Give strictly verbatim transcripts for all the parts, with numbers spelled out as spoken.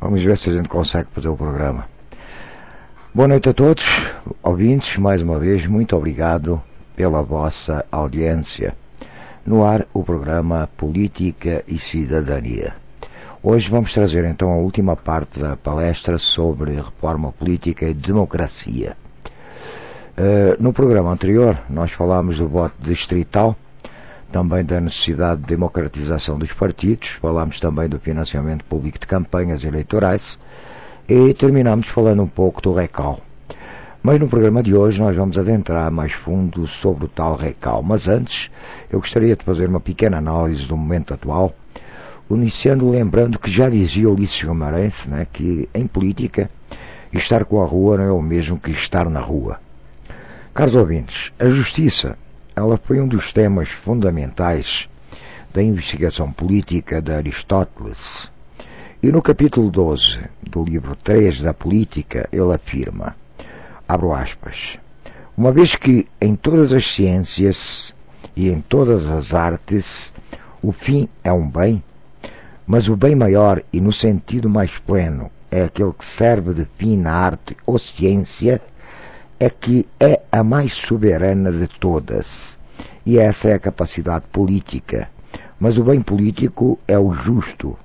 Vamos ver se a gente consegue fazer o programa. Boa noite a todos, ouvintes, mais uma vez, muito obrigado pela vossa audiência. No ar, o programa Política e Cidadania. Hoje vamos trazer então a última parte da palestra sobre reforma política e democracia. Uh, no programa anterior, nós falámos do voto distrital, também da necessidade de democratização dos partidos, falámos também do financiamento público de campanhas eleitorais e terminamos falando um pouco do recal. Mas no programa de hoje nós vamos adentrar mais fundo sobre o tal recal. Mas antes, eu gostaria de fazer uma pequena análise do momento atual, iniciando lembrando que já dizia Ulisses Guimarães, né, que em política, estar com a rua não é o mesmo que estar na rua. Caros ouvintes, a justiça, ela foi um dos temas fundamentais da investigação política de Aristóteles. E no capítulo doze do livro três da Política, ele afirma, abro aspas, uma vez que em todas as ciências e em todas as artes o fim é um bem, mas o bem maior e no sentido mais pleno é aquele que serve de fim na arte ou ciência, é que é a mais soberana de todas, e essa é a capacidade política. Mas o bem político é o justo.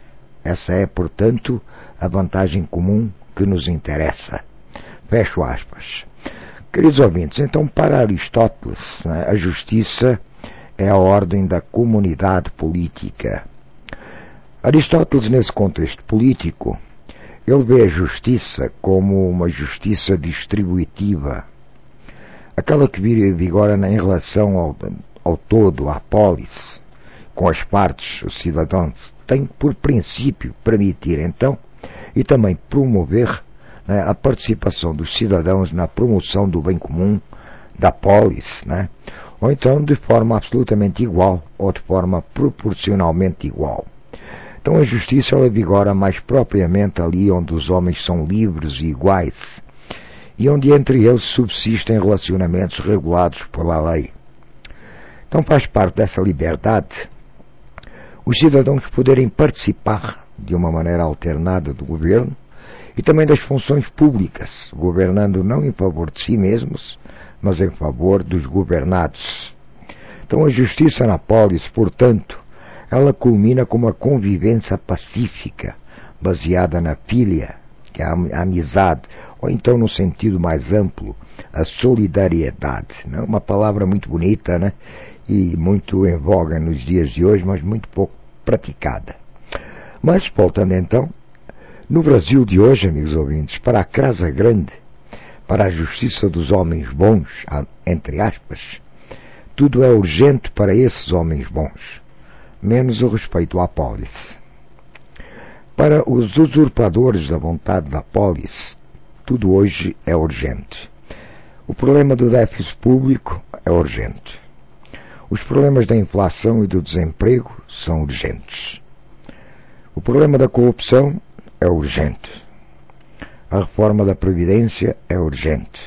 Essa é, portanto, a vantagem comum que nos interessa. Fecho aspas. Queridos ouvintes, então para Aristóteles, né, a justiça é a ordem da comunidade política. Aristóteles, nesse contexto político, ele vê a justiça como uma justiça distributiva, aquela que vigora em relação ao, ao todo, à polis, com as partes, os cidadãos, tem por princípio permitir então e também promover, né, a participação dos cidadãos na promoção do bem comum, da polis, né, ou então de forma absolutamente igual ou de forma proporcionalmente igual. Então a justiça ela vigora mais propriamente ali onde os homens são livres e iguais e onde entre eles subsistem relacionamentos regulados pela lei. Então faz parte dessa liberdade os cidadãos poderem participar de uma maneira alternada do governo e também das funções públicas, governando não em favor de si mesmos, mas em favor dos governados. Então a justiça na polis, portanto, ela culmina com uma convivência pacífica, baseada na filia, que é a amizade, ou então no sentido mais amplo, a solidariedade. Né? Uma palavra muito bonita, né? E muito em voga nos dias de hoje, mas muito pouco praticada. Mas, voltando então, no Brasil de hoje, amigos ouvintes, para a casa grande, para a justiça dos homens bons, entre aspas, tudo é urgente para esses homens bons, menos o respeito à polis. Para os usurpadores da vontade da polis, tudo hoje é urgente. O problema do déficit público é urgente. Os problemas da inflação e do desemprego são urgentes. O problema da corrupção é urgente. A reforma da Previdência é urgente.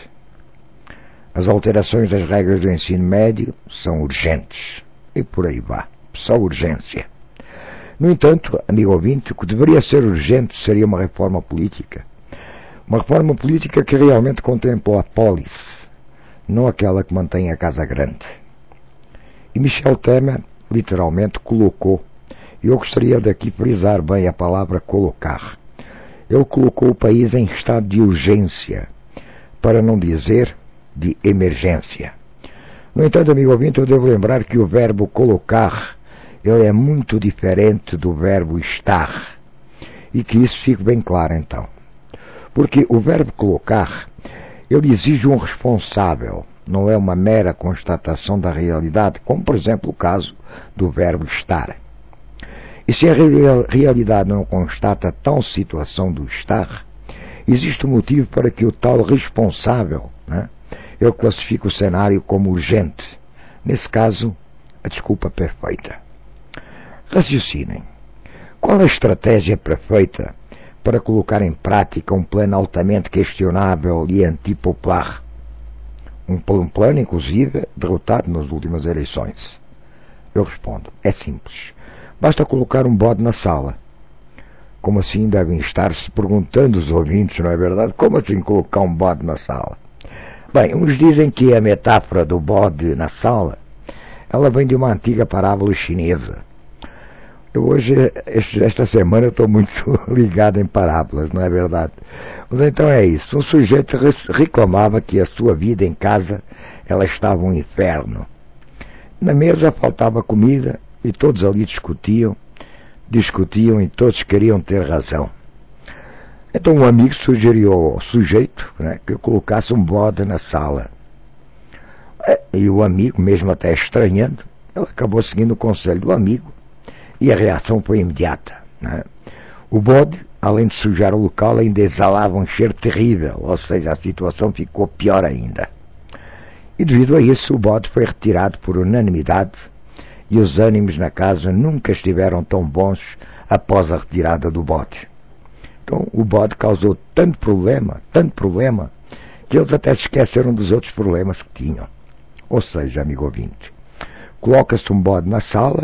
As alterações das regras do ensino médio são urgentes. E por aí vai. Só urgência. No entanto, amigo ouvinte, o que deveria ser urgente seria uma reforma política. Uma reforma política que realmente contemple a polis, não aquela que mantém a casa grande. E Michel Temer, literalmente, colocou, e eu gostaria daqui frisar bem a palavra colocar, ele colocou o país em estado de urgência, para não dizer de emergência. No entanto, amigo ouvinte, eu devo lembrar que o verbo colocar ele é muito diferente do verbo estar. E que isso fique bem claro, então. Porque o verbo colocar, ele exige um responsável, não é uma mera constatação da realidade, como, por exemplo, o caso do verbo estar. E se a realidade não constata tal situação do estar, existe um motivo para que o tal responsável, né, ele classifique o cenário como urgente. Nesse caso, a desculpa perfeita. Raciocinem. Qual a estratégia perfeita para colocar em prática um plano altamente questionável e antipopular? Um plano, inclusive, derrotado nas últimas eleições. Eu respondo, é simples. Basta colocar um bode na sala. Como assim devem estar se perguntando os ouvintes, não é verdade? Como assim colocar um bode na sala? Bem, uns dizem que a metáfora do bode na sala, ela vem de uma antiga parábola chinesa. Eu hoje, esta semana, estou muito ligado em parábolas, não é verdade? Mas então é isso. Um sujeito reclamava que a sua vida em casa, ela estava um inferno. Na mesa faltava comida e todos ali discutiam, discutiam e todos queriam ter razão. Então um amigo sugeriu ao sujeito, né, que colocasse um bode na sala. E o amigo, mesmo até estranhando, ele acabou seguindo o conselho do amigo. E a reação foi imediata, né? O bode, além de sujar o local, ainda exalava um cheiro terrível, ou seja, a situação ficou pior ainda. E devido a isso, o bode foi retirado por unanimidade e os ânimos na casa nunca estiveram tão bons após a retirada do bode. Então, o bode causou tanto problema, tanto problema, que eles até se esqueceram dos outros problemas que tinham. Ou seja, amigo ouvinte, coloca-se um bode na sala,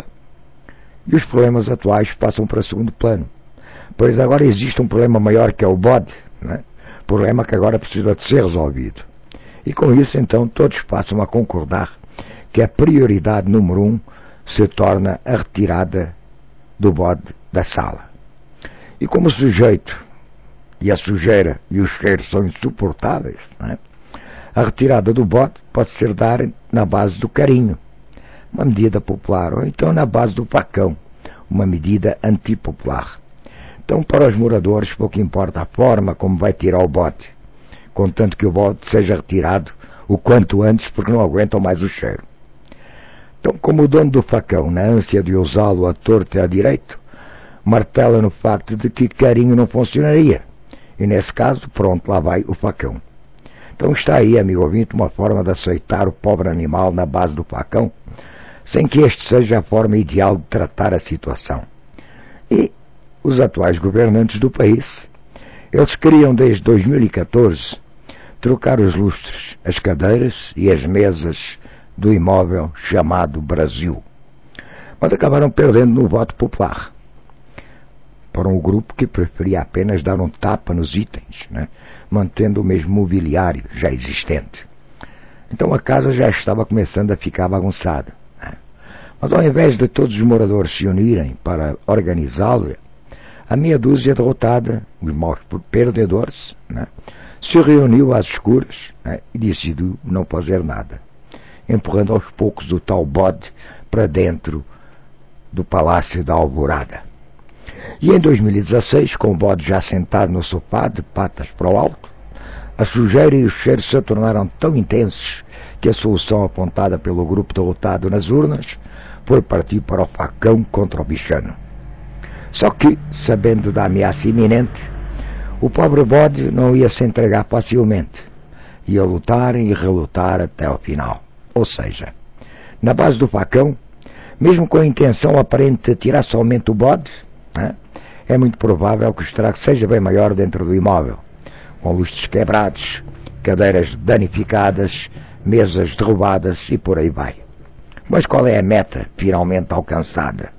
e os problemas atuais passam para segundo plano. Pois agora existe um problema maior que é o bode, né? Problema que agora precisa de ser resolvido. E com isso, então, todos passam a concordar que a prioridade número um se torna a retirada do bode da sala. E como o sujeito e a sujeira e os cheiros são insuportáveis, né? A retirada do bode pode ser dada na base do carinho, uma medida popular, ou então na base do facão, uma medida antipopular. Então, para os moradores, pouco importa a forma como vai tirar o bode, contanto que o bode seja retirado o quanto antes, porque não aguentam mais o cheiro. Então, como o dono do facão, na ânsia de usá-lo a torto e a direito, martela no facto de que carinho não funcionaria, e nesse caso, pronto, lá vai o facão. Então está aí, amigo ouvinte, uma forma de aceitar o pobre animal na base do facão, sem que este seja a forma ideal de tratar a situação. E os atuais governantes do país, eles queriam desde dois mil e catorze trocar os lustres, as cadeiras e as mesas do imóvel chamado Brasil. Mas acabaram perdendo no voto popular, para um grupo que preferia apenas dar um tapa nos itens, né, mantendo o mesmo mobiliário já existente. Então a casa já estava começando a ficar bagunçada. Né? Mas ao invés de todos os moradores se unirem para organizá-lo, a meia dúzia derrotada, os maus perdedores, né, se reuniu às escuras, né, e decidiu não fazer nada, empurrando aos poucos o tal bode para dentro do Palácio da Alvorada. E em dois mil e dezasseis, com o bode já sentado no sofá, de patas para o alto, a sujeira e os cheiros se tornaram tão intensos que a solução apontada pelo grupo derrotado nas urnas foi partir para o facão contra o bichano. Só que, sabendo da ameaça iminente, o pobre bode não ia se entregar facilmente. Ia lutar e relutar até ao final. Ou seja, na base do facão, mesmo com a intenção aparente de tirar somente o bode, né, é muito provável que o estrago seja bem maior dentro do imóvel, com lustres quebrados, cadeiras danificadas, mesas derrubadas e por aí vai. Mas qual é a meta finalmente alcançada?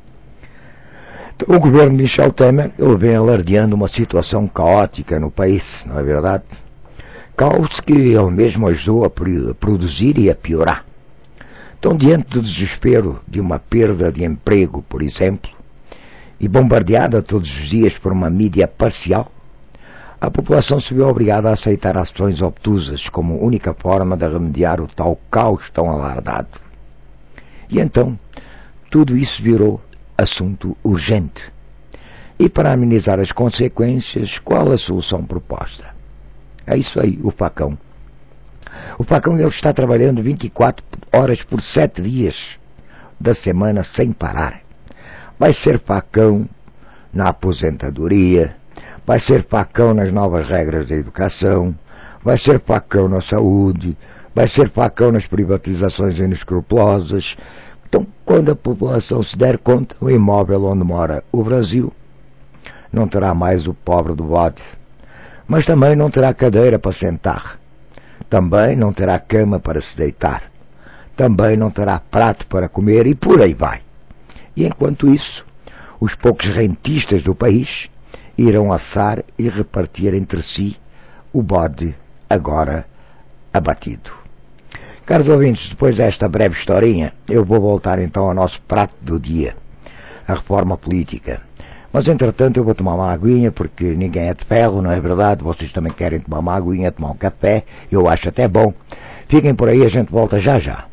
O governo de Michel Temer, ele vem alardeando uma situação caótica no país, não é verdade? Caos que ele mesmo ajudou a produzir e a piorar. Então, diante do desespero de uma perda de emprego, por exemplo, e bombardeada todos os dias por uma mídia parcial, a população se viu obrigada a aceitar ações obtusas como única forma de remediar o tal caos tão alardado. E então, tudo isso virou assunto urgente. E para amenizar as consequências, qual a solução proposta? É isso aí, o facão. O facão, ele está trabalhando vinte e quatro horas por sete dias da semana sem parar. Vai ser facão na aposentadoria, vai ser facão nas novas regras da educação, vai ser facão na saúde, vai ser facão nas privatizações inescrupulosas. Então, quando a população se der conta, o imóvel onde mora o Brasil não terá mais o pobre do bode, mas também não terá cadeira para sentar, também não terá cama para se deitar, também não terá prato para comer e por aí vai. E enquanto isso, os poucos rentistas do país irão assar e repartir entre si o bode agora abatido. Caros ouvintes, depois desta breve historinha, eu vou voltar então ao nosso prato do dia, a reforma política. Mas entretanto eu vou tomar uma aguinha, porque ninguém é de ferro, não é verdade? Vocês também querem tomar uma aguinha, tomar um café, eu acho até bom. Fiquem por aí, a gente volta já já.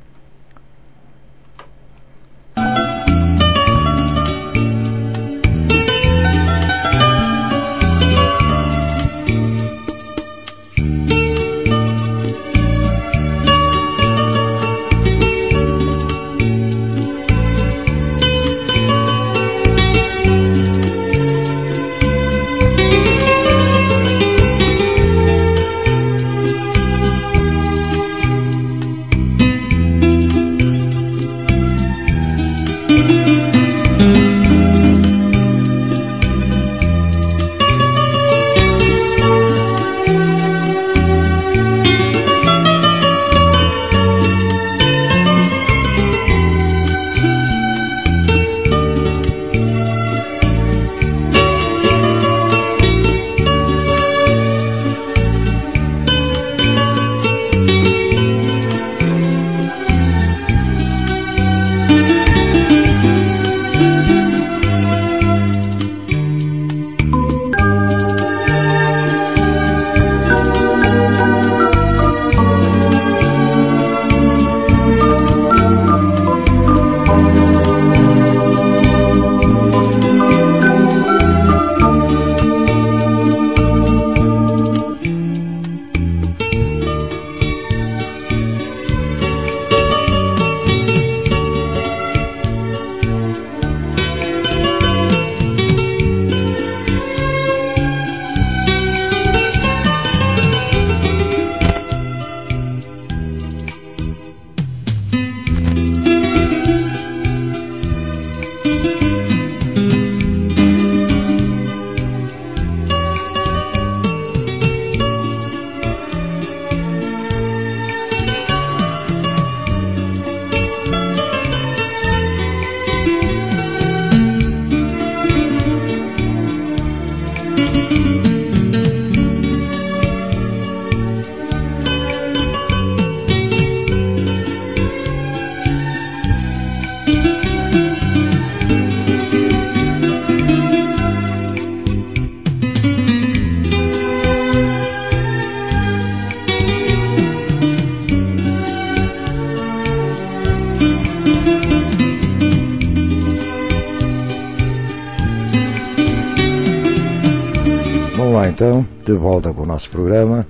Então, de volta para o nosso programa.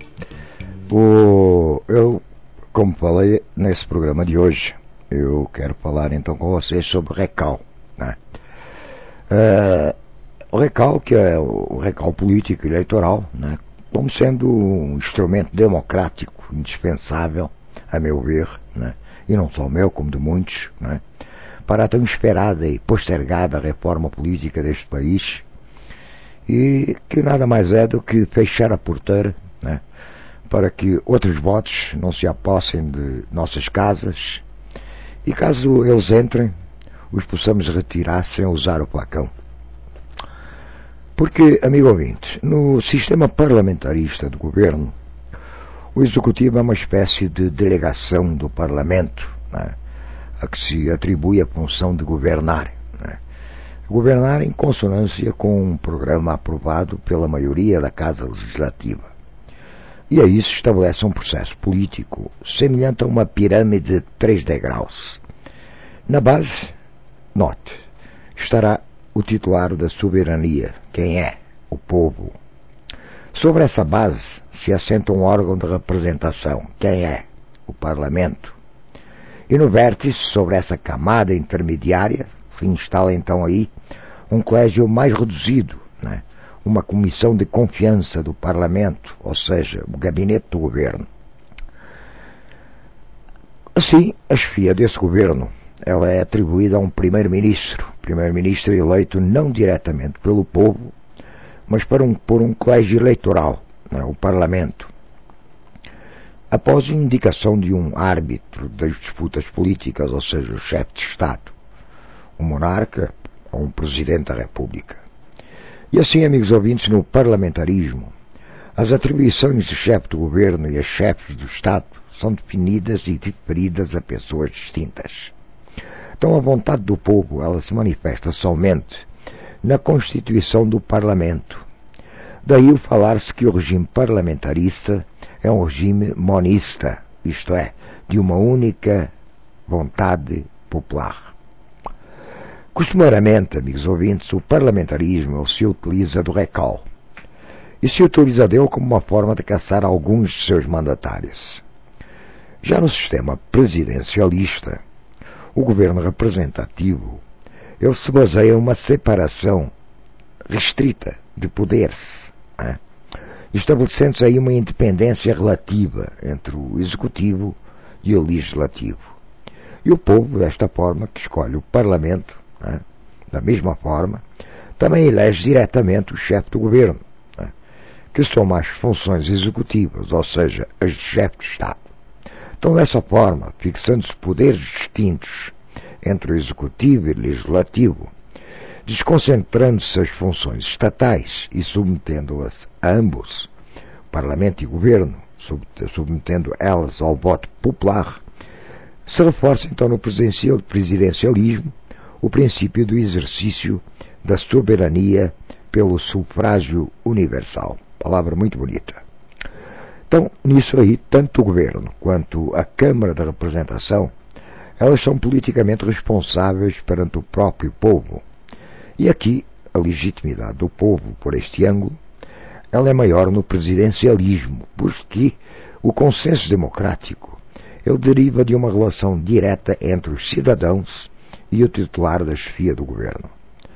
O, eu, como falei nesse programa de hoje, eu quero falar então com vocês sobre o recal, né? Uh, o recal, que é o recal político e eleitoral, né? Como sendo um instrumento democrático indispensável, a meu ver, né? E não só meu, como de muitos, né? Para a tão esperada e postergada reforma política deste país, e que nada mais é do que fechar a porteira, né, para que outros votos não se apossem de nossas casas e, caso eles entrem, os possamos retirar sem usar o facão. Porque, amigo ouvinte, no sistema parlamentarista do governo, o Executivo é uma espécie de delegação do Parlamento, né, a que se atribui a função de governar, né? Governar em consonância com um programa aprovado pela maioria da Casa Legislativa. E a isso estabelece um processo político semelhante a uma pirâmide de três degraus. Na base, note, estará o titular da soberania, quem é? O povo. Sobre essa base se assenta um órgão de representação, quem é? O Parlamento. E no vértice, sobre essa camada intermediária, se instala então aí um colégio mais reduzido, né? Uma comissão de confiança do Parlamento, ou seja, o gabinete do governo. Assim, a chefia desse governo, ela é atribuída a um primeiro-ministro, primeiro-ministro eleito não diretamente pelo povo, mas por um, por um colégio eleitoral, né? O Parlamento. Após indicação de um árbitro das disputas políticas, ou seja, o chefe de Estado, um monarca ou um presidente da República. E assim, amigos ouvintes, no parlamentarismo, as atribuições do chefe do governo e as chefes do Estado são definidas e diferidas a pessoas distintas. Então, a vontade do povo, ela se manifesta somente na constituição do Parlamento. Daí o falar-se que o regime parlamentarista é um regime monista, isto é, de uma única vontade popular. Costumeiramente, amigos ouvintes, o parlamentarismo ele se utiliza do recal e se utiliza dele como uma forma de caçar alguns de seus mandatários. Já no sistema presidencialista, o governo representativo ele se baseia em uma separação restrita de poderes, né? Estabelecendo-se aí uma independência relativa entre o executivo e o legislativo. E o povo, desta forma, que escolhe o Parlamento, né? Da mesma forma, também elege diretamente o chefe do governo, né? Que são as funções executivas, ou seja, as de chefe de Estado. Então, dessa forma, fixando-se poderes distintos entre o executivo e o legislativo, desconcentrando-se as funções estatais e submetendo-as a ambos, Parlamento e Governo, submetendo elas ao voto popular, se reforça então no presidencialismo o princípio do exercício da soberania pelo sufrágio universal. Palavra muito bonita. Então, nisso aí, tanto o Governo quanto a Câmara da Representação, elas são politicamente responsáveis perante o próprio povo. E aqui, a legitimidade do povo, por este ângulo, ela é maior no presidencialismo, porque o consenso democrático ele deriva de uma relação direta entre os cidadãos e o titular da chefia do governo.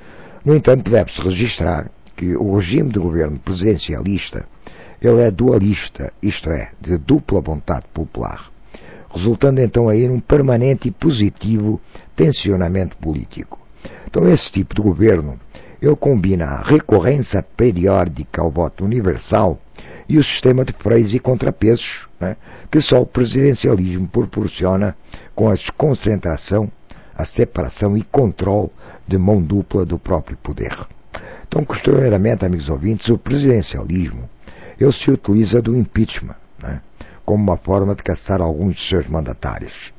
No entanto, deve-se registrar que o regime de governo presidencialista ele é dualista, isto é, de dupla vontade popular, resultando então aí num permanente e positivo tensionamento político. Então esse tipo de governo ele combina a recorrência periódica ao voto universal e o sistema de freios e contrapesos, né, que só o presidencialismo proporciona com a desconcentração, a separação e controle de mão dupla do próprio poder. Então, costumeiramente, amigos ouvintes, o presidencialismo ele se utiliza do impeachment, né, como uma forma de caçar alguns de seus mandatários.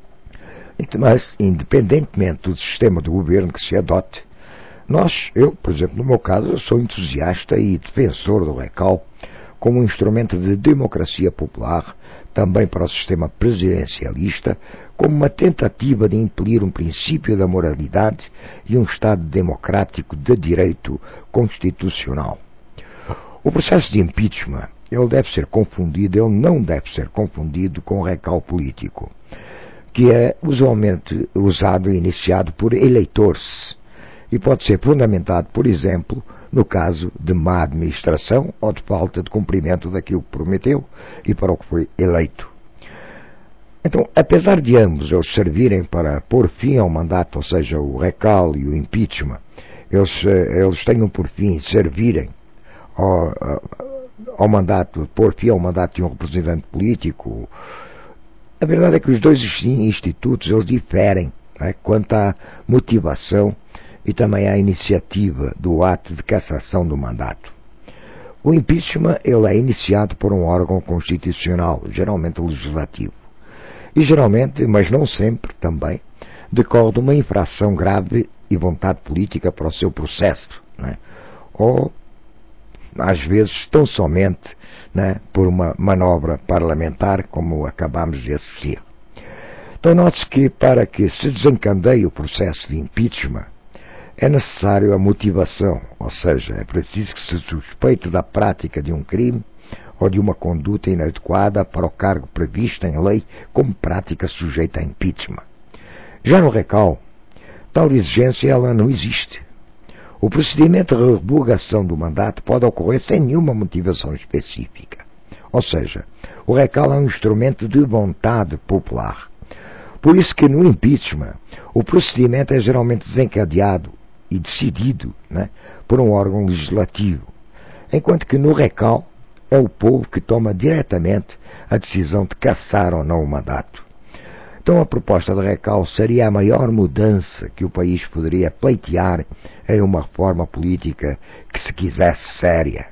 Mas, independentemente do sistema de governo que se adote, nós, eu, por exemplo, no meu caso, eu sou entusiasta e defensor do recal como um instrumento de democracia popular, também para o sistema presidencialista, como uma tentativa de impelir um princípio da moralidade e um Estado democrático de direito constitucional. O processo de impeachment, ele deve ser confundido, ele não deve ser confundido com o recal político, que é usualmente usado e iniciado por eleitores e pode ser fundamentado, por exemplo, no caso de má administração ou de falta de cumprimento daquilo que prometeu e para o que foi eleito. Então, apesar de ambos eles servirem para pôr fim ao mandato, ou seja, o recal e o impeachment, eles, eles tenham por fim servirem ao, ao mandato, pôr fim ao mandato de um representante político, a verdade é que os dois institutos eles diferem, né, quanto à motivação e também à iniciativa do ato de cassação do mandato. O impeachment ele é iniciado por um órgão constitucional, geralmente legislativo, e geralmente, mas não sempre também, decorre de uma infração grave e vontade política para o seu processo, né, ou às vezes tão somente, né, por uma manobra parlamentar como acabamos de assistir. Então note-se que para que se desencadeie o processo de impeachment é necessário a motivação, ou seja, é preciso que se suspeite da prática de um crime ou de uma conduta inadequada para o cargo previsto em lei como prática sujeita a impeachment. Já no recal, tal exigência ela não existe. O procedimento de revogação do mandato pode ocorrer sem nenhuma motivação específica. Ou seja, o recal é um instrumento de vontade popular. Por isso que no impeachment, o procedimento é geralmente desencadeado e decidido, né, por um órgão legislativo, enquanto que no recal é o povo que toma diretamente a decisão de cassar ou não o mandato. Então a proposta de Recal seria a maior mudança que o país poderia pleitear em uma reforma política que se quisesse séria.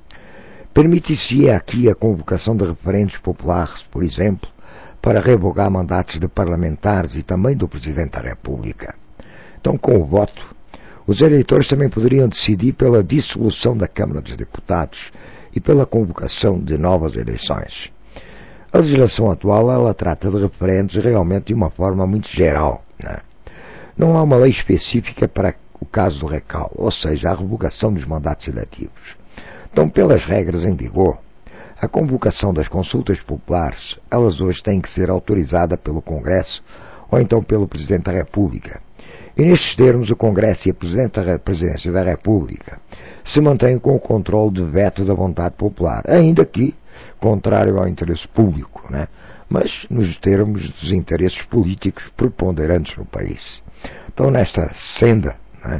Permitir-se aqui a convocação de referendos populares, por exemplo, para revogar mandatos de parlamentares e também do Presidente da República. Então, com o voto, os eleitores também poderiam decidir pela dissolução da Câmara dos Deputados e pela convocação de novas eleições. A legislação atual, ela trata de referendos realmente de uma forma muito geral, né? Não há uma lei específica para o caso do Recal, ou seja, a revogação dos mandatos eletivos. Então, pelas regras em vigor, a convocação das consultas populares, elas hoje têm que ser autorizadas pelo Congresso ou então pelo Presidente da República. E nestes termos, o Congresso e a Presidência da República se mantêm com o controle de veto da vontade popular, ainda que contrário ao interesse público, né? Mas nos termos dos interesses políticos preponderantes no país. Então, nesta senda, né,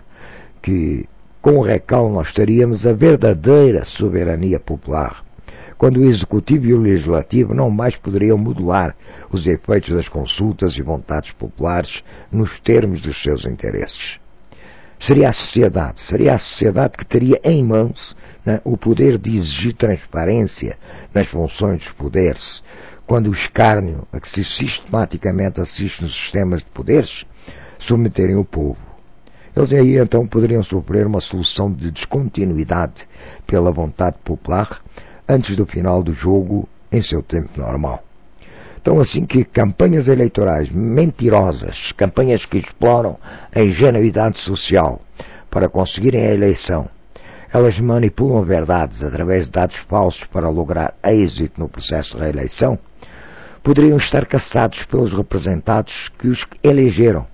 que com o Recal nós teríamos a verdadeira soberania popular, quando o Executivo e o Legislativo não mais poderiam modular os efeitos das consultas e vontades populares nos termos dos seus interesses. Seria a sociedade, seria a sociedade que teria em mãos, né, o poder de exigir transparência nas funções dos poderes, quando o escárnio a que se sistematicamente assiste nos sistemas de poderes submeterem o povo. Eles aí então poderiam sofrer uma solução de descontinuidade pela vontade popular antes do final do jogo em seu tempo normal. Então, assim que campanhas eleitorais mentirosas, campanhas que exploram a ingenuidade social para conseguirem a eleição, elas manipulam verdades através de dados falsos para lograr êxito no processo de reeleição, poderiam estar caçados pelos representados que os elegeram.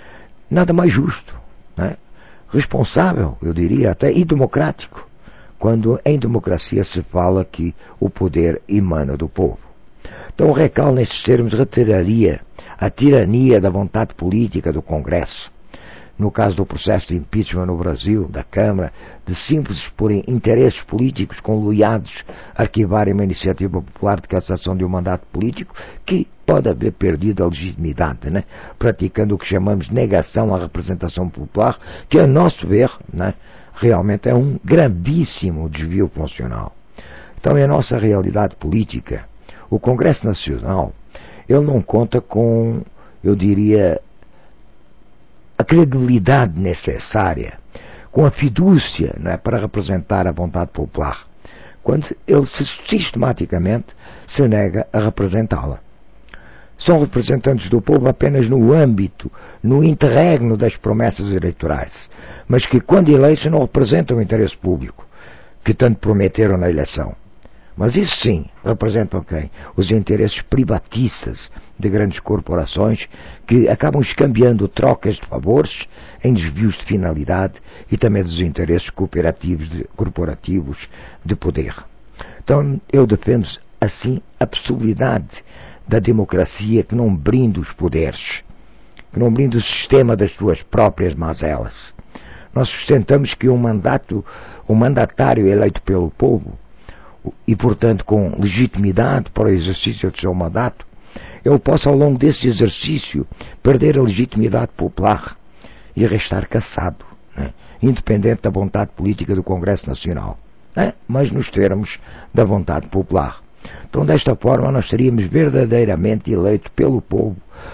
Nada mais justo, né? Responsável, eu diria até, e democrático, quando em democracia se fala que o poder emana do povo. Então o Recal, nesses termos, retiraria a tirania da vontade política do Congresso. No caso do processo de impeachment no Brasil, da Câmara, de simples por interesses políticos conluiados arquivarem uma iniciativa popular de cassação de um mandato político que pode haver perdido a legitimidade, né? Praticando o que chamamos de negação à representação popular, que a nosso ver, né, realmente é um gravíssimo desvio funcional. Então, em nossa realidade política, o Congresso Nacional, ele não conta com, eu diria, a credibilidade necessária, com a fidúcia, né, para representar a vontade popular, quando ele sistematicamente se nega a representá-la. São representantes do povo apenas no âmbito, no interregno das promessas eleitorais, mas que, quando eleitos, não representam o interesse público, que tanto prometeram na eleição. Mas isso sim, representam quem? Os interesses privatistas de grandes corporações que acabam escambiando trocas de favores em desvios de finalidade e também dos interesses cooperativos, de, corporativos de poder. Então eu defendo assim a possibilidade da democracia que não brinda os poderes, que não brinda o sistema das suas próprias mazelas. Nós sustentamos que um mandato, um mandatário eleito pelo povo, e, portanto, com legitimidade para o exercício do seu mandato, ele possa, ao longo desse exercício, perder a legitimidade popular e restar cassado, né, independente da vontade política do Congresso Nacional, né, mas nos termos da vontade popular. Então, desta forma, nós seríamos verdadeiramente eleitos pelo povo,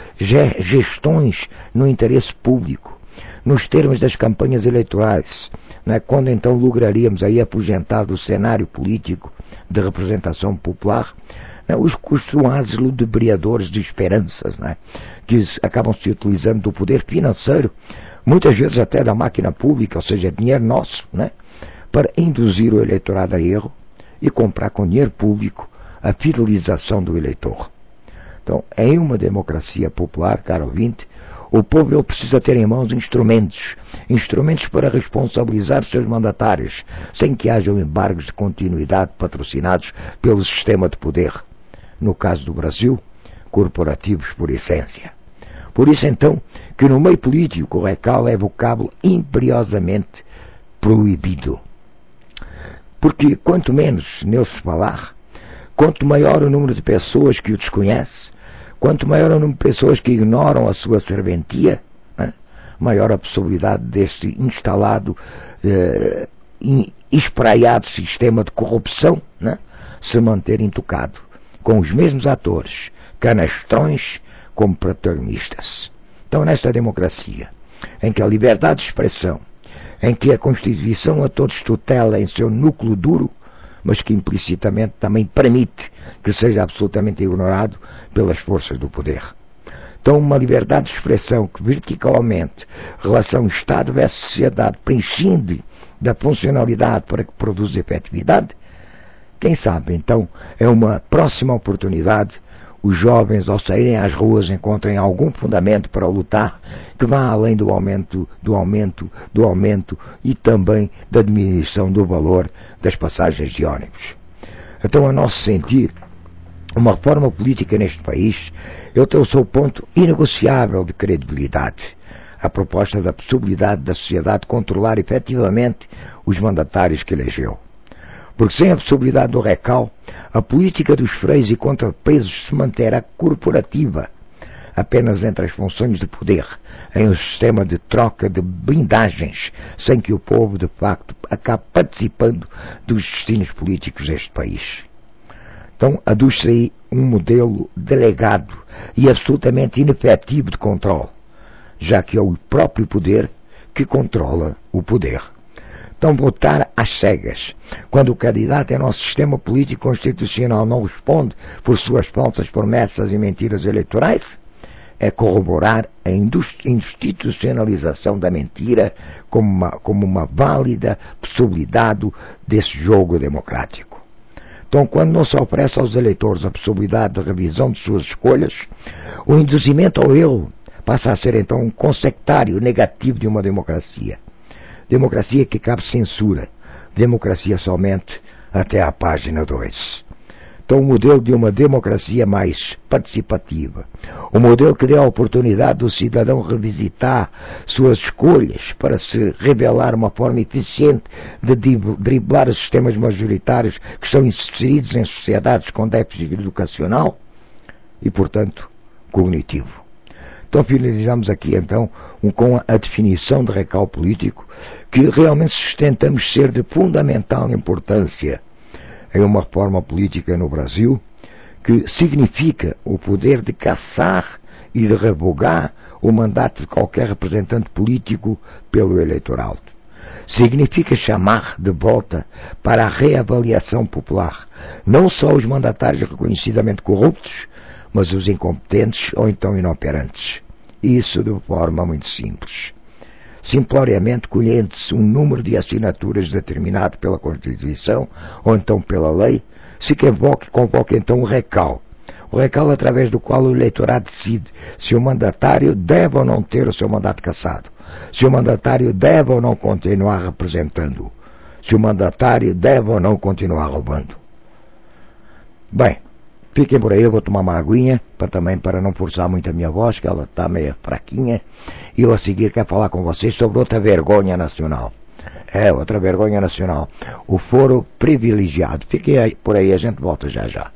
gestões no interesse público, nos termos das campanhas eleitorais, né, quando então lograríamos aí aposentar do cenário político de representação popular, né, os costumados ludibriadores de esperanças, né, que acabam se utilizando do poder financeiro, muitas vezes até da máquina pública, ou seja, dinheiro nosso, né, para induzir o eleitorado a erro e comprar com dinheiro público a fidelização do eleitor. Então, em uma democracia popular, caro ouvinte, o povo ele precisa ter em mãos instrumentos, instrumentos para responsabilizar os seus mandatários, sem que hajam embargos de continuidade patrocinados pelo sistema de poder. No caso do Brasil, corporativos por essência. Por isso, então, que no meio político o Recal é vocábulo imperiosamente proibido. Porque quanto menos nele se falar, quanto maior o número de pessoas que o desconhece, Quanto maior o número de pessoas que ignoram a sua serventia, né, maior a possibilidade deste instalado, eh, espraiado sistema de corrupção, né, se manter intocado, com os mesmos atores, canastrões como protagonistas. Então, nesta democracia, em que a liberdade de expressão, em que a Constituição a todos tutela em seu núcleo duro, mas que implicitamente também permite que seja absolutamente ignorado pelas forças do poder. Então, uma liberdade de expressão que verticalmente, relação Estado versus sociedade, prescinde da funcionalidade para que produza efetividade, quem sabe, então, é uma próxima oportunidade os jovens, ao saírem às ruas, encontrem algum fundamento para lutar que vá além do aumento, do aumento, do aumento e também da diminuição do valor das passagens de ônibus. Então, a nosso sentir, uma reforma política neste país, eu tenho o seu ponto inegociável de credibilidade. A proposta da possibilidade da sociedade controlar efetivamente os mandatários que elegeu. Porque sem a possibilidade do recal, a política dos freios e contrapesos se manterá corporativa, apenas entre as funções de poder, em um sistema de troca de blindagens, sem que o povo, de facto, acabe participando dos destinos políticos deste país. Então, aduz-se aí um modelo delegado e absolutamente inefetivo de controle, já que é o próprio poder que controla o poder. Então, votar às cegas, quando o candidato em nosso sistema político constitucional não responde por suas falsas promessas e mentiras eleitorais, é corroborar a institucionalização da mentira como uma, como uma válida possibilidade desse jogo democrático. Então, quando não se oferece aos eleitores a possibilidade de revisão de suas escolhas, o induzimento ao erro passa a ser, então, um consectário negativo de uma democracia. Democracia que cabe censura. Democracia somente até à página dois. Então, o modelo de uma democracia mais participativa. O modelo que dê a oportunidade do cidadão revisitar suas escolhas para se revelar uma forma eficiente de driblar os sistemas majoritários que estão inseridos em sociedades com déficit educacional e, portanto, cognitivo. Então, finalizamos aqui, então, um, com a definição de recal político que realmente sustentamos ser de fundamental importância em uma reforma política no Brasil, que significa o poder de cassar e de revogar o mandato de qualquer representante político pelo eleitorado. Significa chamar de volta para a reavaliação popular, não só os mandatários reconhecidamente corruptos, mas os incompetentes ou então inoperantes. Isso de forma muito simples. Simploriamente colhendo-se um número de assinaturas determinado pela Constituição ou então pela lei, se convoque, convoque então o recal. O recal através do qual o eleitorado decide se o mandatário deve ou não ter o seu mandato cassado, se o mandatário deve ou não continuar representando-o, se o mandatário deve ou não continuar roubando. Bem, fiquem por aí, eu vou tomar uma aguinha, para também para não forçar muito a minha voz, que ela está meio fraquinha, e eu a seguir quero falar com vocês sobre outra vergonha nacional. É, outra vergonha nacional. O foro privilegiado. Fiquem aí, por aí, a gente volta já já.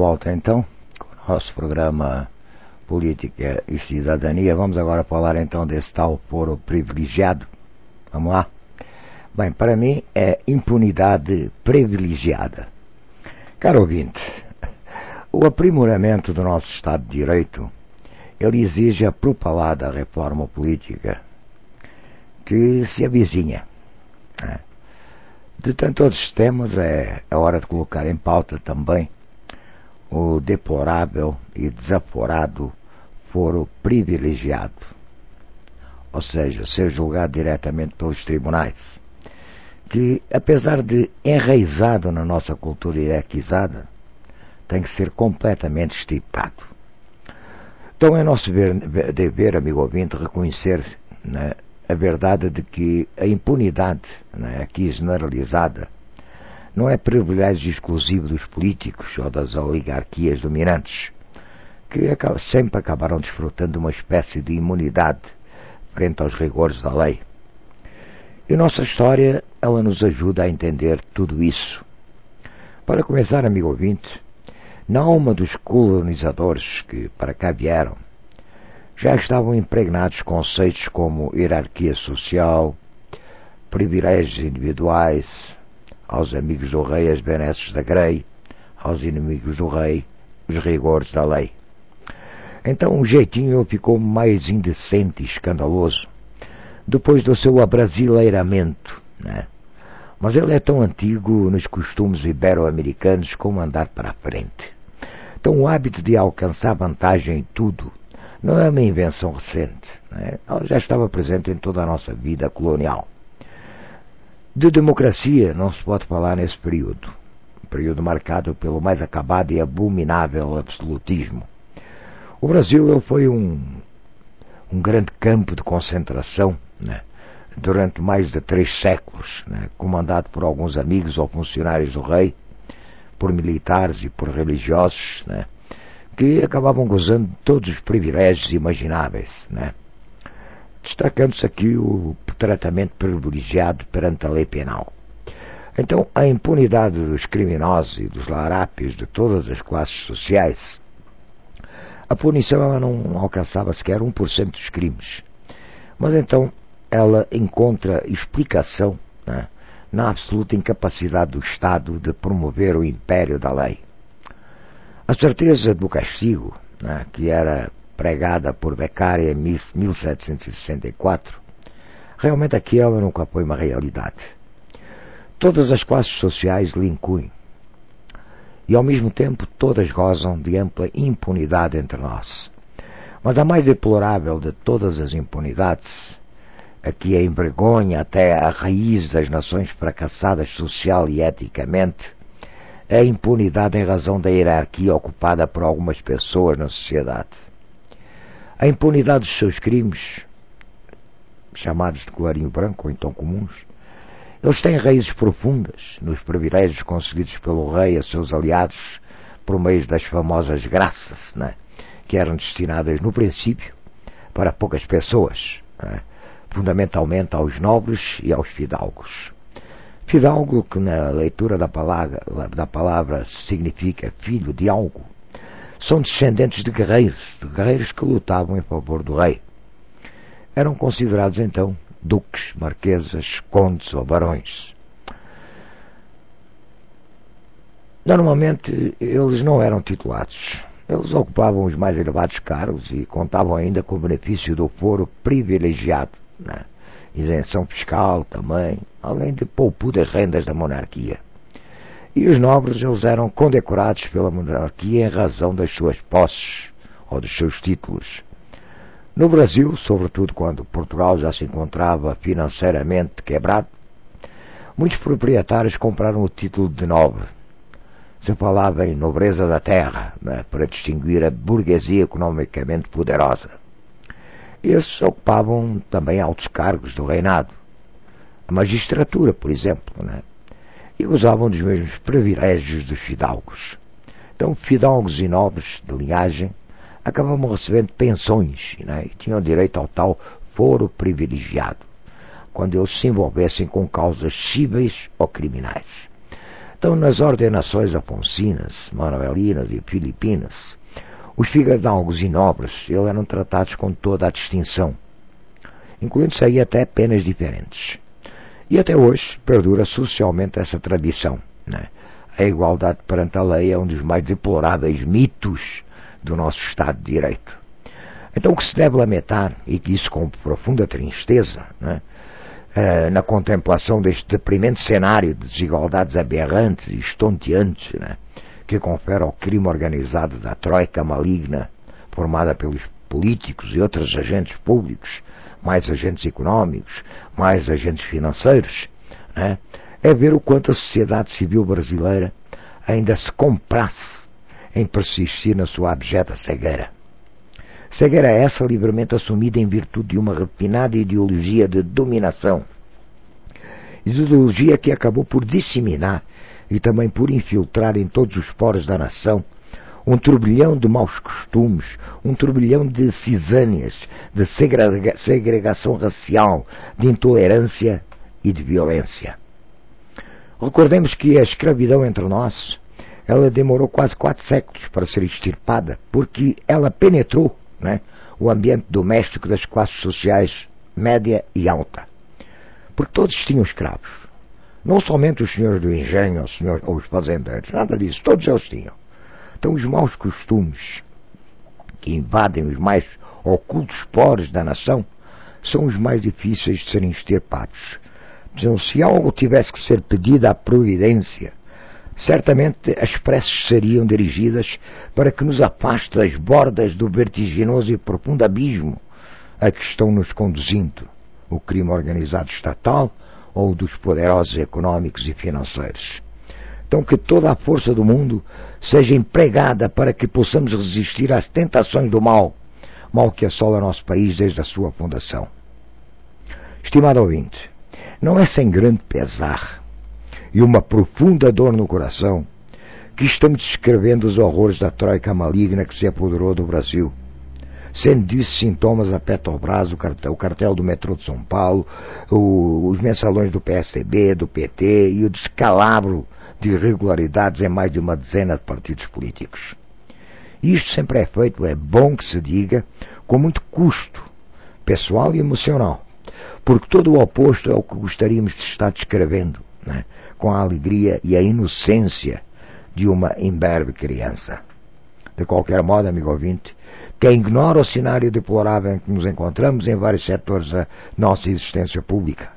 volta então com o nosso programa Política e Cidadania. Vamos agora falar então desse tal foro privilegiado. Vamos lá? Bem, para mim é impunidade privilegiada. Caro ouvinte, o aprimoramento do nosso Estado de Direito, ele exige a propalada reforma política que se avizinha. De tanto outros temas, é a hora de colocar em pauta também o deplorável e desaforado foro privilegiado, ou seja, ser julgado diretamente pelos tribunais, que, apesar de enraizado na nossa cultura hierarquizada, tem que ser completamente extirpado. Então é nosso dever, amigo ouvinte, reconhecer, né, a verdade de que a impunidade, né, aqui generalizada, não é privilégio exclusivo dos políticos ou das oligarquias dominantes, que sempre acabaram desfrutando de uma espécie de imunidade frente aos rigores da lei. E nossa história, ela nos ajuda a entender tudo isso. Para começar, amigo ouvinte, na alma dos colonizadores que para cá vieram, já estavam impregnados conceitos como hierarquia social, privilégios individuais, aos amigos do rei as benesses da grei, aos inimigos do rei os rigores da lei. Então o jeitinho ficou mais indecente e escandaloso depois do seu abrasileiramento, né? Mas ele é tão antigo nos costumes ibero-americanos como andar para a frente. Então o hábito de alcançar vantagem em tudo não é uma invenção recente, né? Ela já estava presente em toda a nossa vida colonial. De democracia não se pode falar nesse período, um período marcado pelo mais acabado e abominável absolutismo. O Brasil foi um, um grande campo de concentração, né, durante mais de três séculos, né, comandado por alguns amigos ou funcionários do rei, por militares e por religiosos, né, que acabavam gozando de todos os privilégios imagináveis, né, destacando-se aqui o tratamento privilegiado perante a lei penal. Então, a impunidade dos criminosos e dos larápios de todas as classes sociais, a punição ela não alcançava sequer um por cento dos crimes. Mas então ela encontra explicação, né, na absoluta incapacidade do Estado de promover o império da lei. A certeza do castigo, né, que era pregada por Beccaria em mil setecentos e sessenta e quatro, realmente aqui ela nunca foi uma realidade. Todas as classes sociais lhe incuem. E ao mesmo tempo todas gozam de ampla impunidade entre nós. Mas a mais deplorável de todas as impunidades, a que a envergonha até a raiz das nações fracassadas social e eticamente, é a impunidade em razão da hierarquia ocupada por algumas pessoas na sociedade. A impunidade dos seus crimes, chamados de colarinho branco ou então comuns, eles têm raízes profundas nos privilégios concedidos pelo rei a seus aliados por meio das famosas graças, né, que eram destinadas no princípio para poucas pessoas, né, fundamentalmente aos nobres e aos fidalgos. Fidalgo, que na leitura da palavra, da palavra significa filho de algo, são descendentes de guerreiros, de guerreiros que lutavam em favor do rei. Eram considerados então duques, marquesas, condes ou barões. Normalmente eles não eram titulados. Eles ocupavam os mais elevados cargos e contavam ainda com o benefício do foro privilegiado, né? Isenção fiscal também, além de poupudas rendas da monarquia. E os nobres eles eram condecorados pela monarquia em razão das suas posses ou dos seus títulos. No Brasil, sobretudo quando Portugal já se encontrava financeiramente quebrado, muitos proprietários compraram o título de nobre. Se falava em nobreza da terra, né, para distinguir a burguesia economicamente poderosa. Esses ocupavam também altos cargos do reinado, a magistratura, por exemplo, né, e gozavam dos mesmos privilégios dos fidalgos. Então, fidalgos e nobres de linhagem acabavam recebendo pensões, né, e tinham direito ao tal foro privilegiado, quando eles se envolvessem com causas cíveis ou criminais. Então, nas ordenações afonsinas, manuelinas e filipinas, os fidalgos e nobres eles eram tratados com toda a distinção, incluindo-se aí até penas diferentes. E até hoje perdura socialmente essa tradição, né? A igualdade perante a lei é um dos mais deploráveis mitos do nosso Estado de Direito. Então o que se deve lamentar, e que isso com profunda tristeza, né, eh, na contemplação deste deprimente cenário de desigualdades aberrantes e estonteantes, né, que confere ao crime organizado da troika maligna, formada pelos políticos e outros agentes públicos, mais agentes económicos, mais agentes financeiros, né, é ver o quanto a sociedade civil brasileira ainda se comprasse em persistir na sua abjeta cegueira. Cegueira essa livremente assumida em virtude de uma refinada ideologia de dominação. Ideologia que acabou por disseminar e também por infiltrar em todos os poros da nação um turbilhão de maus costumes, um turbilhão de cisâneas, de segrega- segregação racial, de intolerância e de violência. Recordemos que a escravidão entre nós, ela demorou quase quatro séculos para ser extirpada, porque ela penetrou, né, o ambiente doméstico das classes sociais média e alta. Porque todos tinham escravos. Não somente os senhores do engenho, os, senhores, ou os fazendeiros, nada disso, todos eles tinham. Então os maus costumes que invadem os mais ocultos poros da nação são os mais difíceis de serem extirpados. Então, se algo tivesse que ser pedido à providência, certamente as preces seriam dirigidas para que nos afaste das bordas do vertiginoso e profundo abismo a que estão nos conduzindo o crime organizado estatal ou dos poderosos económicos e financeiros. Então que toda a força do mundo seja empregada para que possamos resistir às tentações do mal, mal que assola nosso país desde a sua fundação. Estimado ouvinte, não é sem grande pesar e uma profunda dor no coração que estamos descrevendo os horrores da troika maligna que se apoderou do Brasil, sendo disso sintomas a Petrobras, o cartel, o cartel do metrô de São Paulo, o, os mensalões do P S D B, do P T e o descalabro de irregularidades em mais de uma dezena de partidos políticos. Isto sempre é feito, é bom que se diga, com muito custo pessoal e emocional, porque todo o oposto é o que gostaríamos de estar descrevendo, né, com a alegria e a inocência de uma imberbe criança. De qualquer modo, amigo ouvinte, quem ignora o cenário deplorável em que nos encontramos em vários setores da nossa existência pública.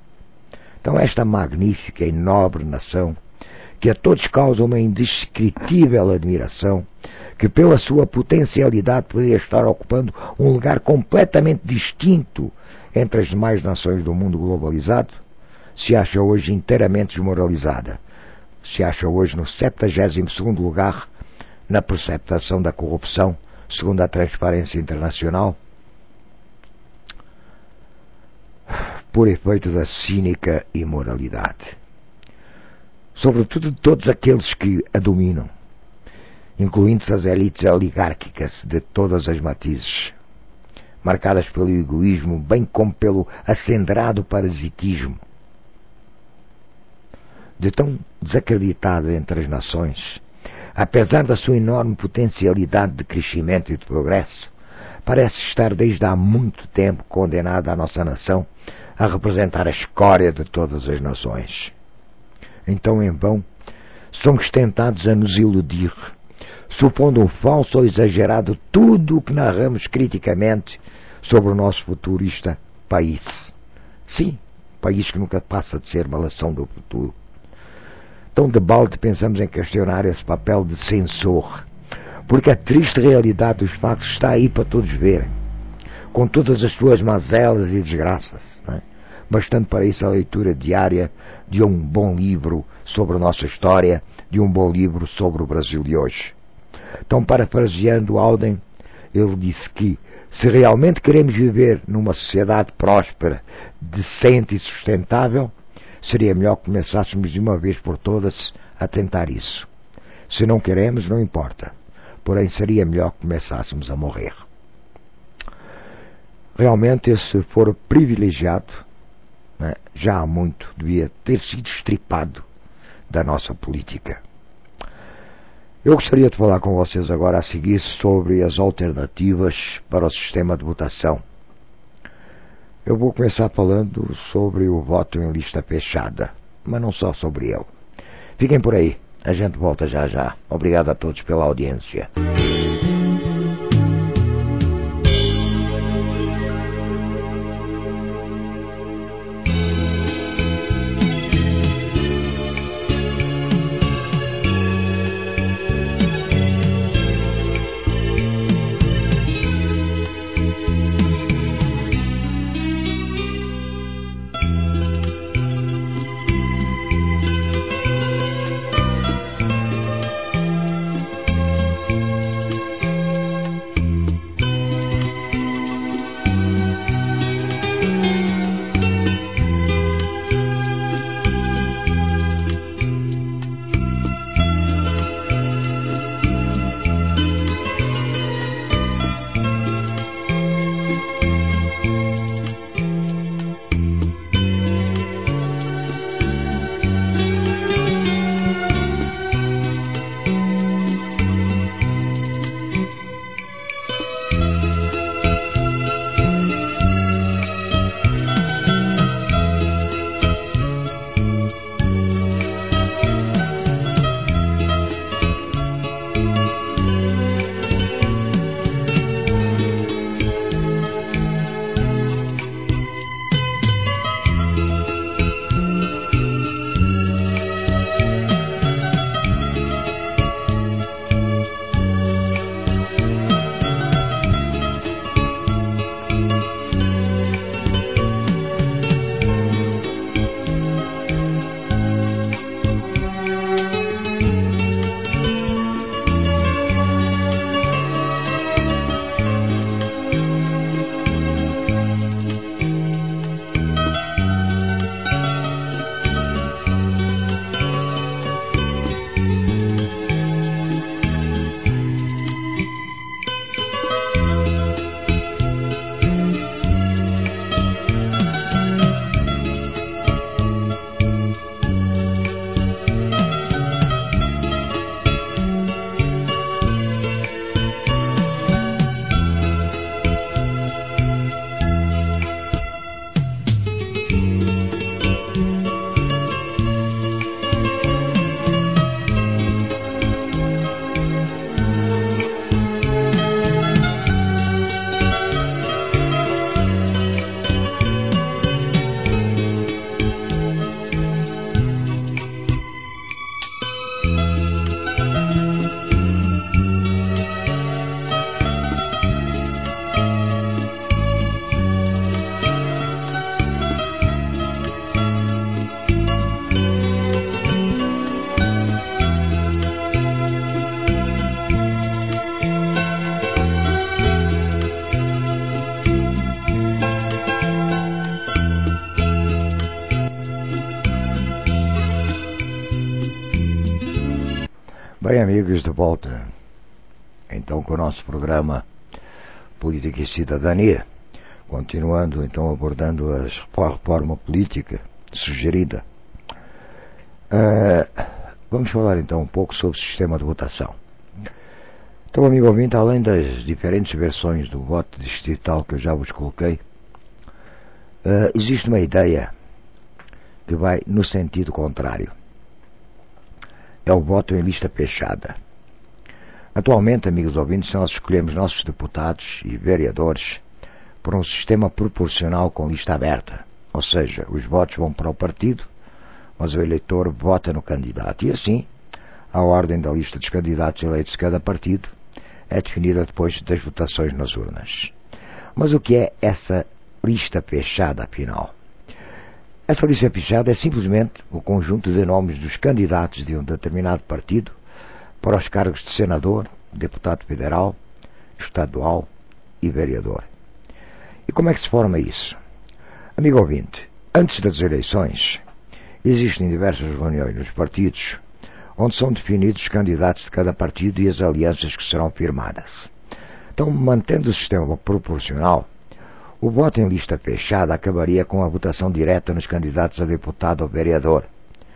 Então esta magnífica e nobre nação, que a todos causa uma indescritível admiração, que pela sua potencialidade poderia estar ocupando um lugar completamente distinto entre as demais nações do mundo globalizado, se acha hoje inteiramente desmoralizada. Se acha hoje no septagésimo segundo lugar na percepção da corrupção, segundo a Transparência Internacional, por efeito da cínica imoralidade. Sobretudo de todos aqueles que a dominam, incluindo-se as elites oligárquicas de todas as matizes, marcadas pelo egoísmo, bem como pelo acendrado parasitismo. De tão desacreditado entre as nações, apesar da sua enorme potencialidade de crescimento e de progresso, parece estar desde há muito tempo condenada a nossa nação a representar a escória de todas as nações. Então, em vão, somos tentados a nos iludir, supondo um falso ou exagerado tudo o que narramos criticamente sobre o nosso futurista país. Sim, país que nunca passa de ser uma lação do futuro. Então, de balde, pensamos em questionar esse papel de censor, porque a triste realidade dos factos está aí para todos verem, com todas as suas mazelas e desgraças, não é? Bastando para isso a leitura diária de um bom livro sobre a nossa história, de um bom livro sobre o Brasil de hoje. Então, parafraseando Alden, ele disse que, se realmente queremos viver numa sociedade próspera, decente e sustentável, seria melhor que começássemos de uma vez por todas a tentar isso. Se não queremos, não importa. Porém, seria melhor que começássemos a morrer. Realmente, esse foro privilegiado, né, já há muito, devia ter sido estripado da nossa política. Eu gostaria de falar com vocês agora a seguir sobre as alternativas para o sistema de votação. Eu vou começar falando sobre o voto em lista fechada, mas não só sobre ele. Fiquem por aí, a gente volta já já. Obrigado a todos pela audiência. Bem, amigos, de volta então com o nosso programa Política e Cidadania, continuando então abordando a reforma política sugerida. Uh, vamos falar então um pouco sobre o sistema de votação. Então, amigo ouvinte, além das diferentes versões do voto distrital que eu já vos coloquei, uh, existe uma ideia que vai no sentido contrário. É o voto em lista fechada. Atualmente, amigos ouvintes, nós escolhemos nossos deputados e vereadores por um sistema proporcional com lista aberta. Ou seja, os votos vão para o partido, mas o eleitor vota no candidato. E assim, a ordem da lista dos candidatos eleitos de cada partido é definida depois das votações nas urnas. Mas o que é essa lista fechada, afinal? Essa lista fechada é simplesmente o conjunto de nomes dos candidatos de um determinado partido para os cargos de senador, deputado federal, estadual e vereador. E como é que se forma isso? Amigo ouvinte, antes das eleições, existem diversas reuniões nos partidos, onde são definidos os candidatos de cada partido e as alianças que serão firmadas. Então, mantendo o sistema proporcional, o voto em lista fechada acabaria com a votação direta nos candidatos a deputado ou vereador.